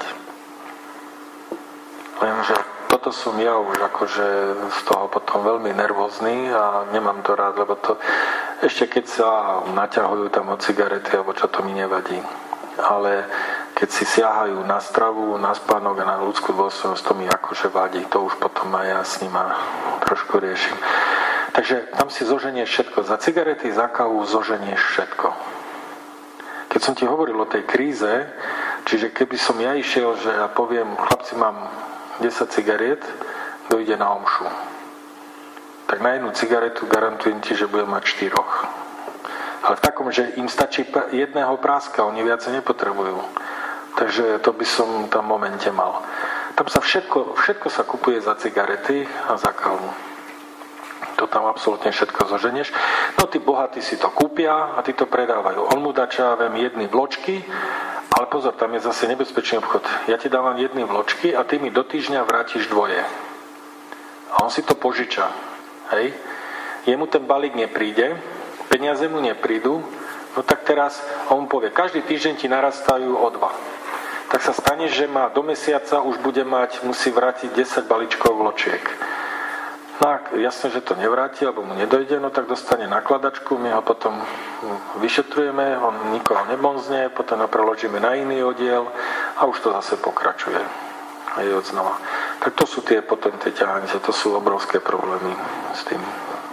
Lenže toto som ja už akože z toho potom veľmi nervózny a nemám to rád, lebo to ešte keď sa naťahujú tam od cigarety, alebo čo, to mi nevadí. Ale keď si siahajú na stravu, na spánok a na ľudskú dôstojnosť, to mi akože vadí. To už potom aj ja s nima trošku riešim. Takže tam si zoženieš všetko. Za cigarety, za kávu zoženieš všetko. Keď som ti hovoril o tej kríze, čiže keby som ja išiel, že ja poviem, chlapci, mám desať cigariet, dojde na omšu. Tak na jednu cigaretu garantujem ti, že budem mať štyroch. Ale v takom, že im stačí jedného práska, oni viac nepotrebujú. Takže to by som tam momente mal. Tam sa všetko, všetko sa kupuje za cigarety a za kávu. To tam absolútne všetko zoženieš. No tí bohatí si to kúpia a tí to predávajú. On mu dá, čo ja viem, jedny vločky, ale pozor, tam je zase nebezpečný obchod. Ja ti dávam jedny vločky a ty mi do týždňa vrátiš dvoje. A on si to požiča. Hej? Jemu ten balík nepríde, peniaze mu neprídu, No tak teraz on povie, každý týždeň ti narastajú o dva. Tak sa stane, že má do mesiaca už bude mať, musí vrátiť desať balíčkov vločiek. No a jasné, že to nevráti, alebo mu nedojde, no tak dostane nakladačku, my ho potom vyšetrujeme, on nikoho nebonzne, potom ho preložíme na iný oddiel a už to zase pokračuje. A je odznova. Tak to sú tie potom tie ťahanice, to sú obrovské problémy s tým.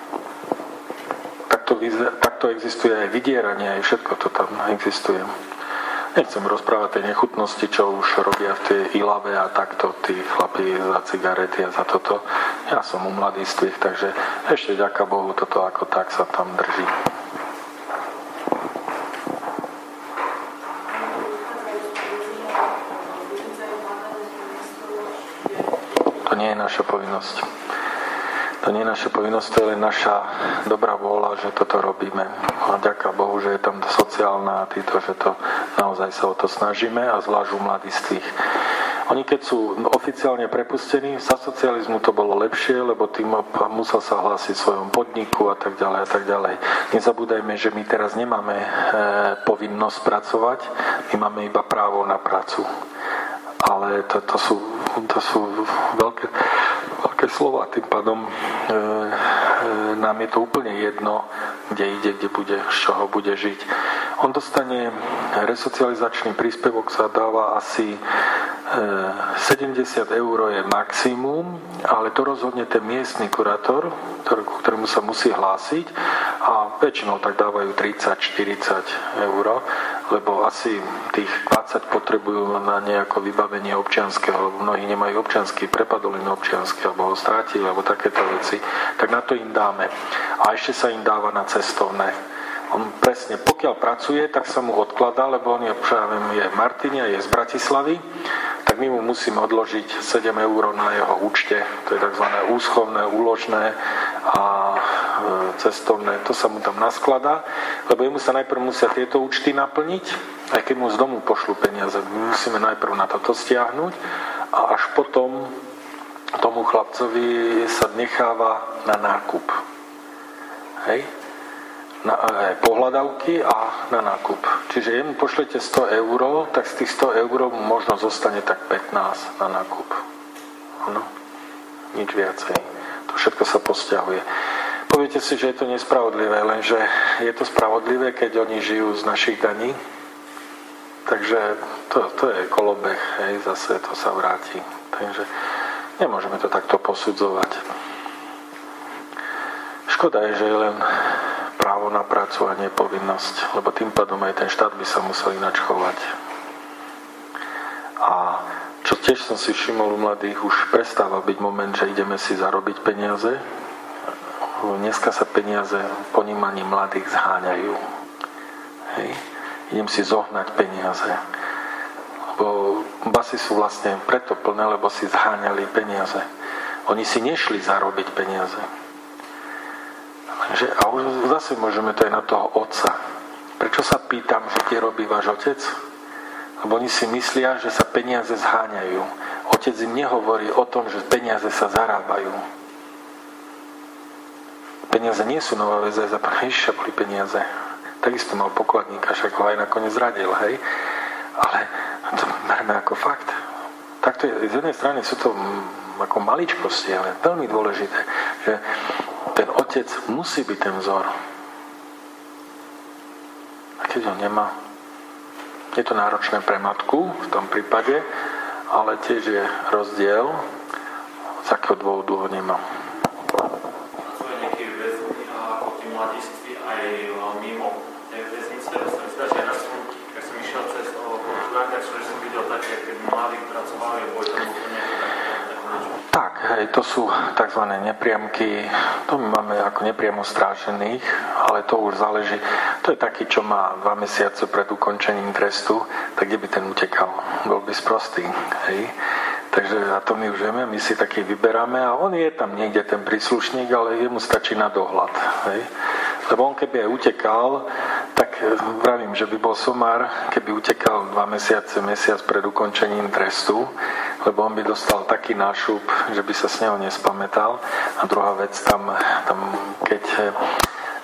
Takto, takto existuje aj vydieranie, aj všetko to tam existuje. Nechcem rozprávať tej nechutnosti, čo už robia v tej Ilave a takto tí chlapí za cigarety a za toto. Ja som u mladistvých, takže ešte ďaká Bohu toto ako tak sa tam drží. To nie je naša povinnosť. To nie je naša povinnosť, to je len naša dobrá vôľa, že toto robíme. A ďaká Bohu, že je tam sociálna a týto, že to naozaj sa o to snažíme a zvlášť u mladistvých. Oni keď sú oficiálne prepustení, za socializmu to bolo lepšie, lebo tým musel sa hlásiť v svojom podniku a tak ďalej a tak ďalej. Nezabúdajme, že my teraz nemáme e, povinnosť pracovať, my máme iba právo na prácu. Ale to, to, sú, to sú veľké, veľké slova. Tým pádom e, e, nám je to úplne jedno, kde ide, kde bude, z čoho bude žiť. On dostane resocializačný príspevok, sa dáva asi e, sedemdesiat eur je maximum, ale to rozhodne ten miestny kurátor, ktorý, ktorému sa musí hlásiť a väčšinou tak dávajú tridsať štyridsať eur, lebo asi tých dvadsať potrebujú na nejako vybavenie občianskeho, lebo mnohí nemajú občiansky, prepadol im občiansky, alebo ho strátili, alebo takéto veci, tak na to im dáme. A ešte sa im dáva na cestovné. On presne, pokiaľ pracuje, tak sa mu odkladá, lebo on je, je Martina, je z Bratislavy, tak my mu musíme odložiť sedem eur na jeho účte, to je tzv. Úschovné, úložné a cestovné, to sa mu tam naskladá, lebo jemu sa najprv musia tieto účty naplniť, aj keď mu z domu pošlu peniaze, my musíme najprv na toto stiahnuť a až potom tomu chlapcovi sa necháva na nákup. Hej? Na e, pohľadavky a na nákup. Čiže jemu pošlete sto eur, tak z tých sto eur mu možno zostane tak pätnásť na nákup. Ano? Nič viacej. To všetko sa posťahuje. Poviete si, že je to nespravodlivé, lenže je to spravodlivé, keď oni žijú z našich daní. Takže to, to je kolobeh, hej, zase to sa vráti. Takže nemôžeme to takto posudzovať. Škoda je, že je len právo na prácu a nie povinnosť, lebo tým pádom aj ten štát by sa musel ináč chovať. A čo tiež som si všimol u mladých, už prestáva byť moment, že ideme si zarobiť peniaze. Dneska sa peniaze v ponímaní mladých zháňajú. Hej. Idem si zohnať peniaze. Lebo basy sú vlastne preto plné, lebo si zháňali peniaze. Oni si nešli zarobiť peniaze. Takže, a už zase môžeme to aj na toho otca. Prečo sa pýtam, že kde robí váš otec? Lebo oni si myslia, že sa peniaze zháňajú. Otec im nehovorí o tom, že peniaze sa zarábajú. Peniaze nie sú nová vec, aj za pána Ježiša boli peniaze. Takisto mal pokladníka, však ho aj nakoniec zradil, hej. Ale to berme ako fakt. Takto je, z jednej strany sú to ako maličkosti, ale veľmi dôležité, že ten otec musí byť ten vzor. A keď ho nemá, je to náročné pre matku v tom prípade, ale tiež je rozdiel, z akého dôvodu ho nemá. Mladiství aj mimo tej väznice. Ja som myslel, že raz som, keď som išiel cez toho kultúrnaka, že som videl také, keď mladí pracovali, boli tam úplne také. Tak, hej, to sú tzv. Nepriamky, to my máme ako nepriamo strážených, ale to už záleží. To je taký, čo má dva mesiace pred ukončením trestu, tak kde by ten utekal? Bol by sprostý, hej. Takže a to my už vieme, my si taký vyberáme a on je tam niekde ten príslušník, ale jemu stačí na dohľad. Hej? Lebo on keby aj utekal, tak vravím, že by bol somár, keby utekal dva mesiace, mesiac pred ukončením trestu, lebo on by dostal taký nášup, že by sa s neho nespamätal. A druhá vec, tam, tam keď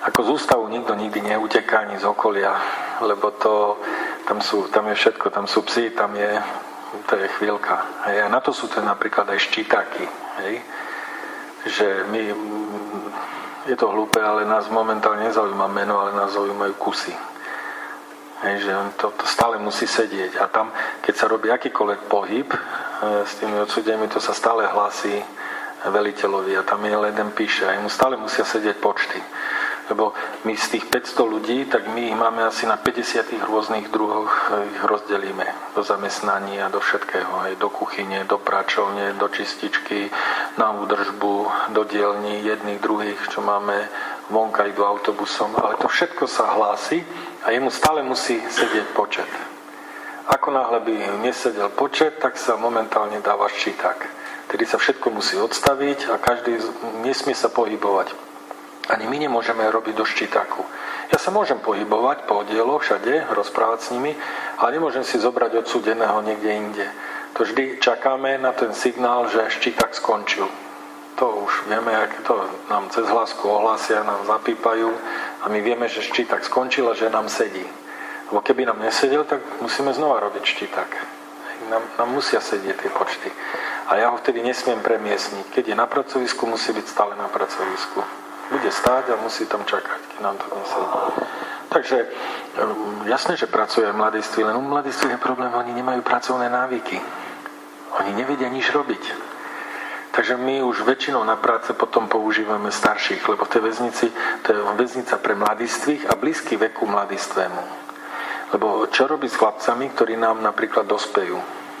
Ako z ústavu nikto nikdy neuteká ani z okolia, lebo to, tam, sú, tam je všetko, tam sú psi, tam je, to je chvíľka. Hej. A na to sú to napríklad aj štítaky. Hej. Že my, je to hlúpe, ale nás momentálne nezaujíma meno, ale nás zaujímajú kusy. Hej, že on to, to stále musí sedieť. A tam, keď sa robí akýkoľvek pohyb e, s tými odsúdenými, to sa stále hlási veliteľovi a tam je jeden píše a mu stále musia sedieť počty. Lebo my z tých päťsto ľudí, tak my ich máme asi na päťdesiat rôznych druhoch, ich rozdelíme do zamestnaní a do všetkého. Hej, do kuchyne, do práčovne, do čističky, na údržbu, do dielní, jedných, druhých, čo máme vonka, idú autobusom. Ale to všetko sa hlási a jemu stále musí sedieť počet. Ako náhle by nesedel počet, tak sa momentálne dáva ščítak. Tedy sa všetko musí odstaviť a každý nesmie sa pohybovať. Ani my nemôžeme robiť do ščítaku. Ja sa môžem pohybovať po oddielo všade, rozprávať s nimi, ale nemôžem si zobrať odsúdeného niekde inde. To vždy čakáme na ten signál, že ščítak skončil. To už vieme, ak to nám cez hlasku ohlásia, nám zapípajú a my vieme, že ščítak skončil a že nám sedí. Lebo keby nám nesedel, tak musíme znova robiť ščítak. Nám, nám musia sedieť tie počty. A ja ho vtedy nesmiem premiesniť. Keď je na pracovisku, musí byť stále na pracovisku. Bude stáť a musí tam čakať, keď nám to nesedí. Takže jasné, že pracujú aj mladiství, len u mladistvých je problém, oni nemajú pracovné návyky. Oni nevedia nič robiť. Takže my už väčšinou na práce potom používame starších, lebo v tej väznici, to je väznica pre mladistvých a blízky veku mladistvému. Lebo čo robiť s chlapcami, ktorí nám napríklad dospejú?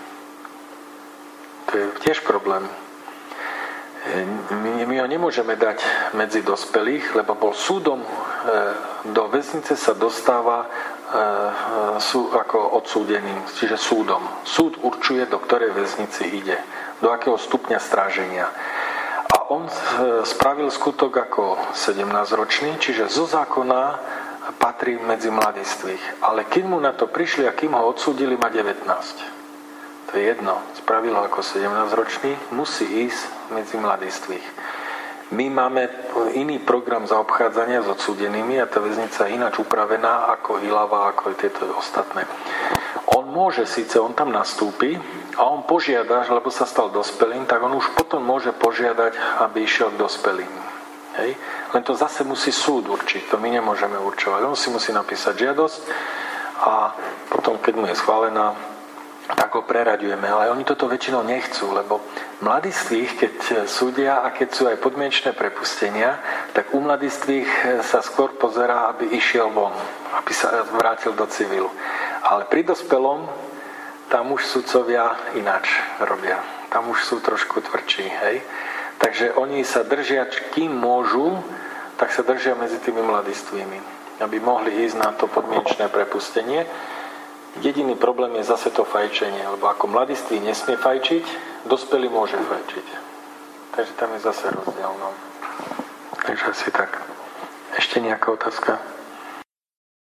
To je tiež problém. My, my ho nemôžeme dať medzi dospelých, lebo bol súdom, do väznice sa dostáva sú ako odsúdeným, čiže súdom. Súd určuje, do ktorej väznici ide, do akého stupňa stráženia. A on spravil skutok ako sedemnásťročný, čiže zo zákona patrí medzi mladistvých. Ale keď mu na to prišli a kým ho odsúdili, má devätnásť. To je jedno. Spravil ho ako sedemnásťročný, musí ísť medzi mladistvých. My máme iný program zaobchádzania s odsúdenými a tá väznica je ináč upravená ako Ilava, ako tieto ostatné. On môže síce, on tam nastúpi a on požiada, lebo sa stal dospelým, tak on už potom môže požiadať, aby išiel k dospelým. Hej? Len to zase musí súd určiť, to my nemôžeme určovať. On si musí napísať žiadosť a potom, keď mu je schválená, tak ho preraďujeme. Ale oni toto väčšinou nechcú, lebo mladistvých, keď súdia a keď sú aj podmienečné prepustenia, tak u mladistvých sa skôr pozerá, aby išiel von, aby sa vrátil do civilu. Ale pri dospelom tam už sudcovia ináč robia. Tam už sú trošku tvrdší, hej. Takže oni sa držia, kým môžu, tak sa držia medzi tými mladistvými, aby mohli ísť na to podmienečné prepustenie. Jediný problém je zase to fajčenie, lebo ako mladistvý nesmie fajčiť, dospelý môže fajčiť. Takže tam je zase rozdiel. No. Takže asi tak. Ešte nejaká otázka?